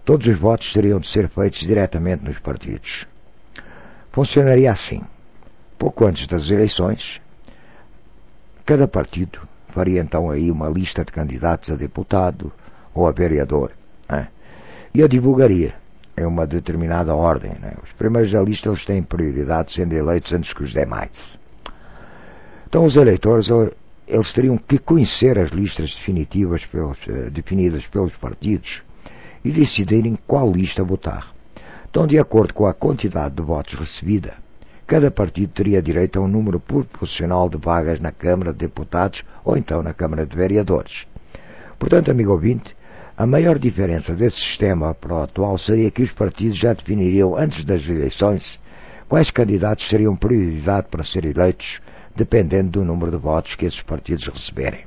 todos os votos teriam de ser feitos diretamente nos partidos. Funcionaria assim. Pouco antes das eleições, cada partido faria então aí uma lista de candidatos a deputado ou a vereador, né? E a divulgaria em uma determinada ordem, né? Os primeiros da lista eles têm prioridade sendo eleitos antes que os demais. Então os eleitores eles teriam que conhecer as listas definitivas pelos, definidas pelos partidos e decidirem qual lista votar. Então, de acordo com a quantidade de votos recebida, cada partido teria direito a um número proporcional de vagas na Câmara de Deputados ou então na Câmara de Vereadores. Portanto, amigo ouvinte, a maior diferença desse sistema para o atual seria que os partidos já definiriam antes das eleições quais candidatos teriam prioridade para ser eleitos, dependendo do número de votos que esses partidos receberem.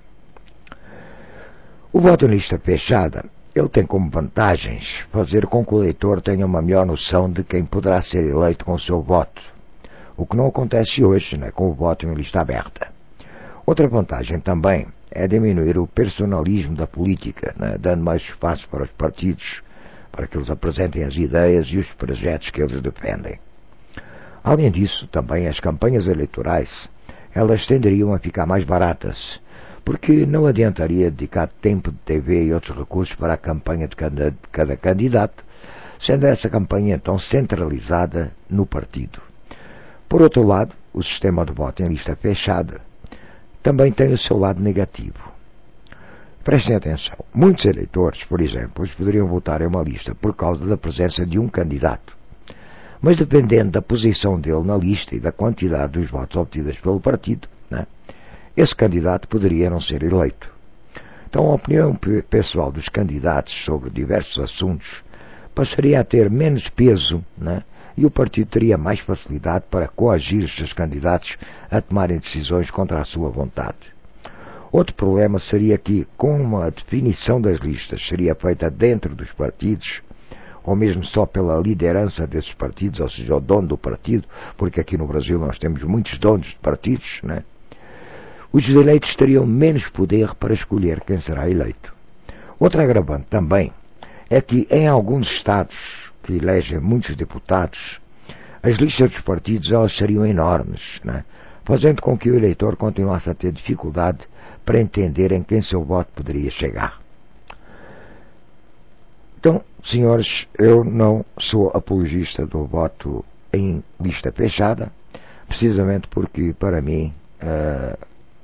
O voto em lista fechada, ele tem como vantagens fazer com que o eleitor tenha uma melhor noção de quem poderá ser eleito com o seu voto, o que não acontece hoje, né, com o voto em lista aberta. Outra vantagem também é diminuir o personalismo da política, né, dando mais espaço para os partidos, para que eles apresentem as ideias e os projetos que eles defendem. Além disso, também as campanhas eleitorais, elas tenderiam a ficar mais baratas, porque não adiantaria dedicar tempo de T V e outros recursos para a campanha de cada, de cada candidato, sendo essa campanha então centralizada no partido. Por outro lado, o sistema de voto em lista fechada também tem o seu lado negativo. Prestem atenção, muitos eleitores, por exemplo, poderiam votar em uma lista por causa da presença de um candidato, mas dependendo da posição dele na lista e da quantidade dos votos obtidos pelo partido, né, esse candidato poderia não ser eleito. Então a opinião pessoal dos candidatos sobre diversos assuntos passaria a ter menos peso, né, e o partido teria mais facilidade para coagir os seus candidatos a tomarem decisões contra a sua vontade. Outro problema seria que, como a definição das listas seria feita dentro dos partidos, ou mesmo só pela liderança desses partidos, ou seja, o dono do partido, porque aqui no Brasil nós temos muitos donos de partidos, né? Os eleitos teriam menos poder para escolher quem será eleito. Outro agravante também é que em alguns estados que elegem muitos deputados, as listas dos partidos elas seriam enormes, né? Fazendo com que o eleitor continuasse a ter dificuldade para entender em quem seu voto poderia chegar. Então, senhores, eu não sou apologista do voto em lista fechada, precisamente porque, para mim, uh,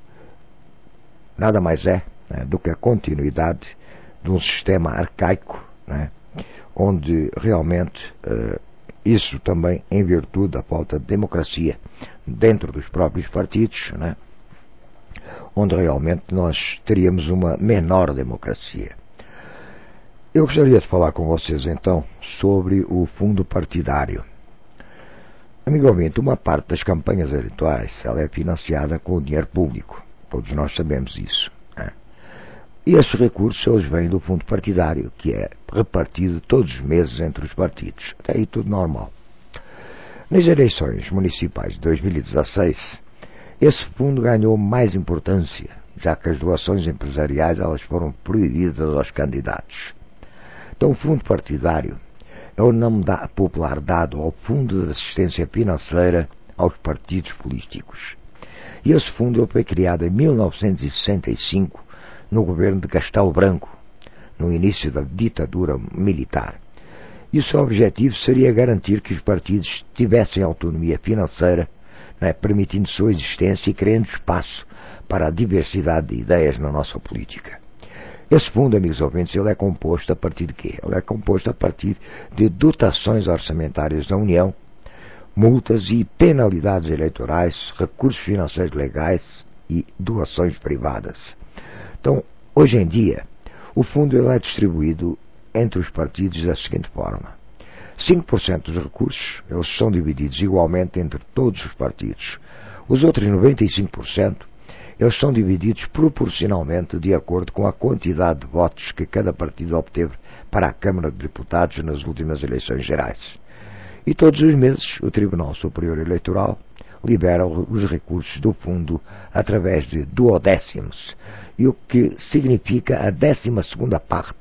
nada mais é, né, do que a continuidade de um sistema arcaico, né, onde realmente uh, isso também em virtude da falta de democracia dentro dos próprios partidos, né, onde realmente nós teríamos uma menor democracia. Eu gostaria de falar com vocês então sobre o fundo partidário. Amigo ouvinte, uma parte das campanhas eleitorais ela é financiada com o dinheiro público. Todos nós sabemos isso, né? E esses recursos eles vêm do fundo partidário, que é repartido todos os meses entre os partidos. Até aí tudo normal. Nas eleições municipais de dois mil e dezasseis, esse fundo ganhou mais importância, já que as doações empresariais elas foram proibidas aos candidatos. Então o fundo partidário é o nome da popular dado ao Fundo de Assistência Financeira aos Partidos Políticos. E esse fundo foi criado em mil novecentos e sessenta e cinco no governo de Castelo Branco, no início da ditadura militar. E o seu objetivo seria garantir que os partidos tivessem autonomia financeira, né, permitindo sua existência e criando espaço para a diversidade de ideias na nossa política. Esse fundo, amigos ouvintes, ele é composto a partir de quê? Ele é composto a partir de dotações orçamentárias da União, multas e penalidades eleitorais, recursos financeiros legais e doações privadas. Então, hoje em dia, o fundo ele é distribuído entre os partidos da seguinte forma. cinco por cento dos recursos eles são divididos igualmente entre todos os partidos. Os outros noventa e cinco por cento eles são divididos proporcionalmente de acordo com a quantidade de votos que cada partido obteve para a Câmara de Deputados nas últimas eleições gerais. E todos os meses o Tribunal Superior Eleitoral libera os recursos do fundo através de duodécimos, e o que significa a décima segunda parte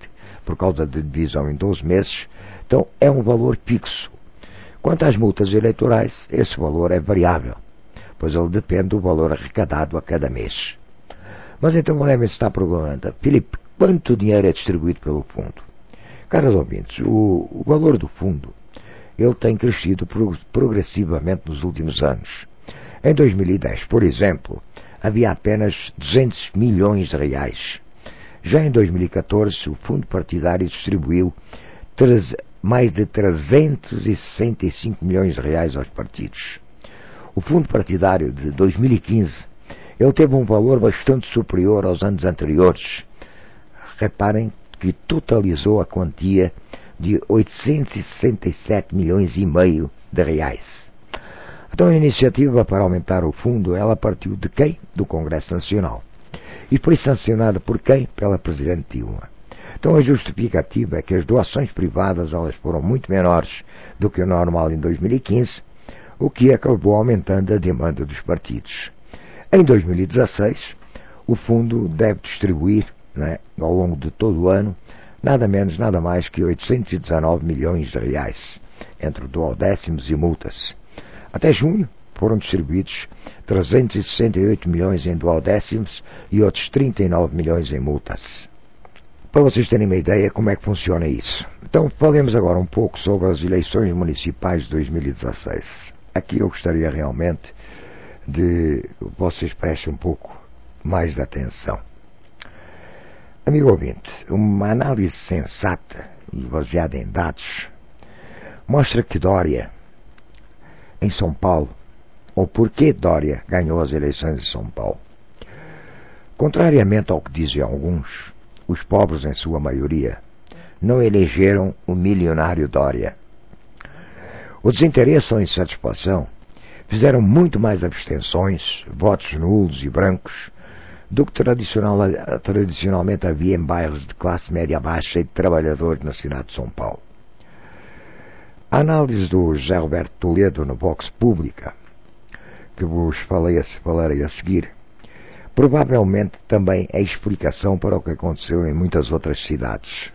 por causa da divisão em doze meses, então é um valor fixo. Quanto às multas eleitorais, esse valor é variável, pois ele depende do valor arrecadado a cada mês. Mas então devem-se estar perguntando: Filipe, quanto dinheiro é distribuído pelo fundo? Caros ouvintes, o, o valor do fundo ele tem crescido progressivamente nos últimos anos. Em dois mil e dez, por exemplo, havia apenas duzentos milhões de reais. Já em dois mil e catorze, o fundo partidário distribuiu mais de trezentos e sessenta e cinco milhões de reais aos partidos. O fundo partidário de dois mil e quinze ele teve um valor bastante superior aos anos anteriores. Reparem que totalizou a quantia de oitocentos e sessenta e sete milhões e meio de reais. Então a iniciativa para aumentar o fundo, ela partiu de quem? Do Congresso Nacional. E foi sancionada por quem? Pela Presidente Dilma. Então a justificativa é que as doações privadas elas foram muito menores do que o normal em dois mil e quinze, o que acabou aumentando a demanda dos partidos. Em dois mil e dezasseis, o fundo deve distribuir, né, ao longo de todo o ano, nada menos, nada mais que oitocentos e dezenove milhões de reais, entre duodécimos e multas. Até junho foram distribuídos trezentos e sessenta e oito milhões em duodécimos e outros trinta e nove milhões em multas. Para vocês terem uma ideia como é que funciona isso. Então falemos agora um pouco sobre as eleições municipais de dois mil e dezasseis. Aqui eu gostaria realmente de vocês prestem um pouco mais de atenção. Amigo ouvinte, uma análise sensata e baseada em dados mostra que Dória, em São Paulo, ou porquê Dória ganhou as eleições em São Paulo. Contrariamente ao que dizem alguns, os pobres, em sua maioria, não elegeram o milionário Dória. O desinteresse ou insatisfação fizeram muito mais abstenções, votos nulos e brancos, do que tradicional, tradicionalmente havia em bairros de classe média baixa e de trabalhadores na cidade de São Paulo. A análise do José Roberto Toledo no Vox Pública, que vos falei, falarei a seguir, provavelmente também é explicação para o que aconteceu em muitas outras cidades.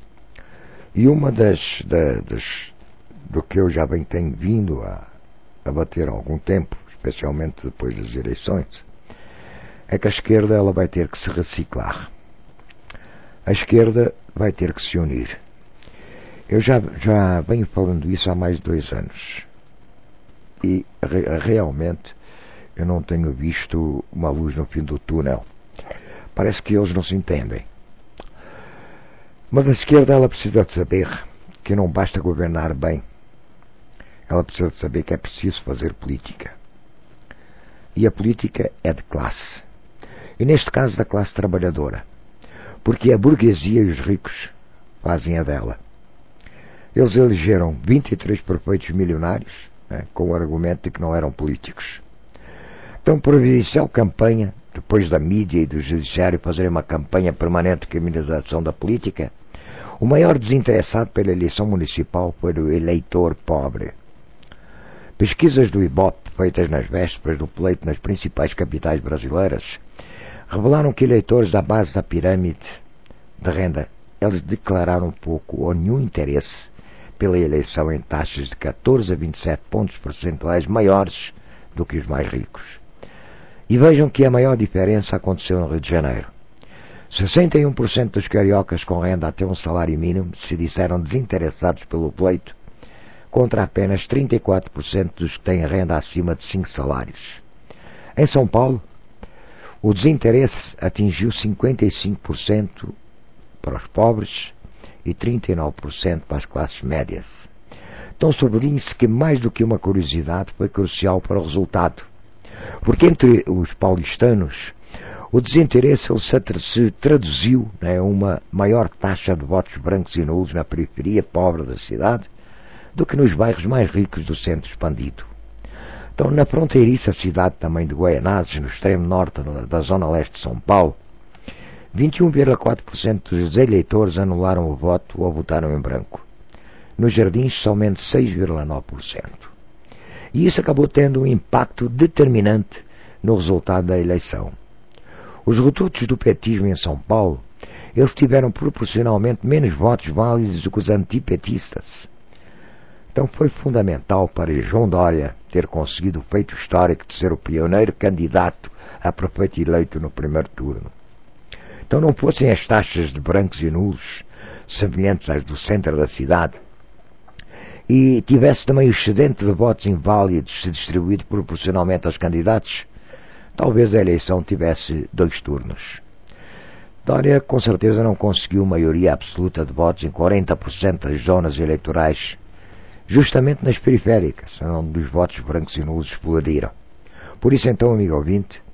E uma das, da, das do que eu já bem tenho vindo a, a bater há algum tempo, especialmente depois das eleições, é que a esquerda ela vai ter que se reciclar. A esquerda vai ter que se unir. Eu já, já venho falando isso há mais de dois anos. E re, realmente eu não tenho visto uma luz no fim do túnel. Parece que eles não se entendem. Mas a esquerda ela precisa de saber que não basta governar bem. Ela precisa de saber que é preciso fazer política. E a política é de classe. E neste caso da classe trabalhadora. Porque a burguesia e os ricos fazem a dela. Eles elegeram vinte e três prefeitos milionários, né, com o argumento de que não eram políticos. Então, por inicial campanha, depois da mídia e do judiciário fazerem uma campanha permanente de criminalização da política, o maior desinteressado pela eleição municipal foi o eleitor pobre. Pesquisas do Ibope, feitas nas vésperas do pleito nas principais capitais brasileiras, revelaram que eleitores da base da pirâmide de renda, eles declararam pouco ou nenhum interesse pela eleição em taxas de catorze a vinte e sete pontos percentuais maiores do que os mais ricos. E vejam que a maior diferença aconteceu no Rio de Janeiro. sessenta e um por cento dos cariocas com renda até um salário mínimo se disseram desinteressados pelo pleito, contra apenas trinta e quatro por cento dos que têm renda acima de cinco salários. Em São Paulo, o desinteresse atingiu cinquenta e cinco por cento para os pobres e trinta e nove por cento para as classes médias. Então sublinhe-se que mais do que uma curiosidade foi crucial para o resultado. Porque entre os paulistanos, o desinteresse se traduziu em né, uma maior taxa de votos brancos e nulos na periferia pobre da cidade do que nos bairros mais ricos do centro expandido. Então, na fronteiriça cidade também de Goianazes, no extremo norte da zona leste de São Paulo, vinte e um vírgula quatro por cento dos eleitores anularam o voto ou votaram em branco. Nos Jardins, somente seis vírgula nove por cento. E isso acabou tendo um impacto determinante no resultado da eleição. Os redutos do petismo em São Paulo, eles tiveram proporcionalmente menos votos válidos do que os antipetistas. Então foi fundamental para João Dória ter conseguido o feito histórico de ser o pioneiro candidato a prefeito eleito no primeiro turno. Então não fossem as taxas de brancos e nulos semelhantes às do centro da cidade, e tivesse também o excedente de votos inválidos se distribuído proporcionalmente aos candidatos, talvez a eleição tivesse dois turnos. Dória com certeza não conseguiu maioria absoluta de votos em quarenta por cento das zonas eleitorais, justamente nas periféricas, onde os votos brancos e nulos explodiram. Por isso então, amigo ouvinte,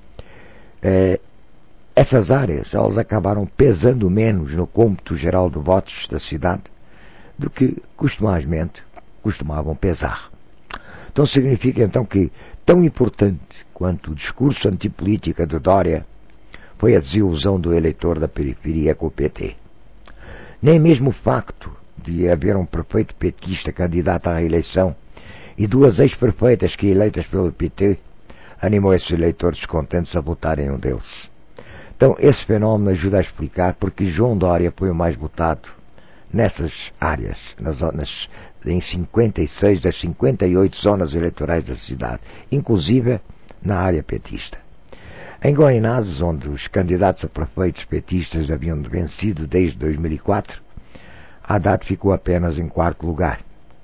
eh, essas áreas elas acabaram pesando menos no cômputo geral de votos da cidade do que costumazmente costumavam pesar. Então significa então que tão importante quanto o discurso antipolítica de Dória foi a desilusão do eleitor da periferia com o P T. Nem mesmo o facto de haver um prefeito petista candidato à reeleição e duas ex-prefeitas que eleitas pelo P T animou esses eleitores descontentes a votarem um deles. Então esse fenómeno ajuda a explicar porque João Dória foi o mais votado nessas áreas, nas zonas, em cinquenta e seis das cinquenta e oito zonas eleitorais da cidade, inclusive na área petista. Em Goianazes, onde os candidatos a prefeitos petistas haviam vencido desde dois mil e quatro, Haddad ficou apenas em quarto lugar.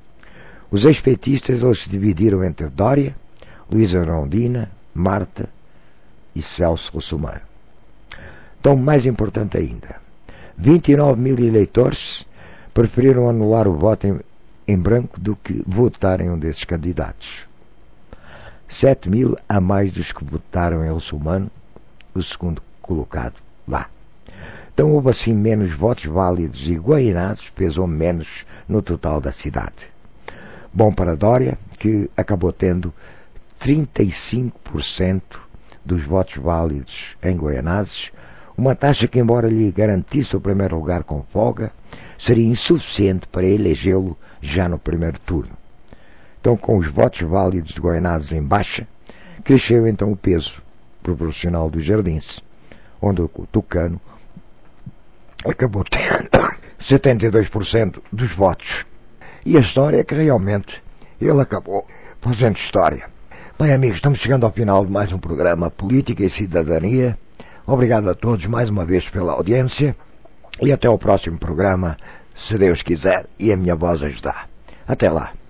Os ex-petistas eles se dividiram entre Dória, Luísa Erundina, Marta e Celso Russomano. Então, mais importante ainda, vinte e nove mil eleitores preferiram anular o voto em, em branco do que votar em um desses candidatos. sete mil a mais dos que votaram em Russomano, o segundo colocado lá. Então houve assim menos votos válidos e Goianazes pesou menos no total da cidade. Bom para Dória, que acabou tendo trinta e cinco por cento dos votos válidos em Goianazes, uma taxa que, embora lhe garantisse o primeiro lugar com folga, seria insuficiente para elegê-lo já no primeiro turno. Então, com os votos válidos de Goianazes em baixa, cresceu então o peso proporcional do Jardins, onde o Tucano acabou tendo setenta e dois por cento dos votos. E a história é que realmente ele acabou fazendo história. Bem, amigos, estamos chegando ao final de mais um programa Política e Cidadania. Obrigado a todos mais uma vez pela audiência e até ao próximo programa, se Deus quiser e a minha voz ajudar. Até lá.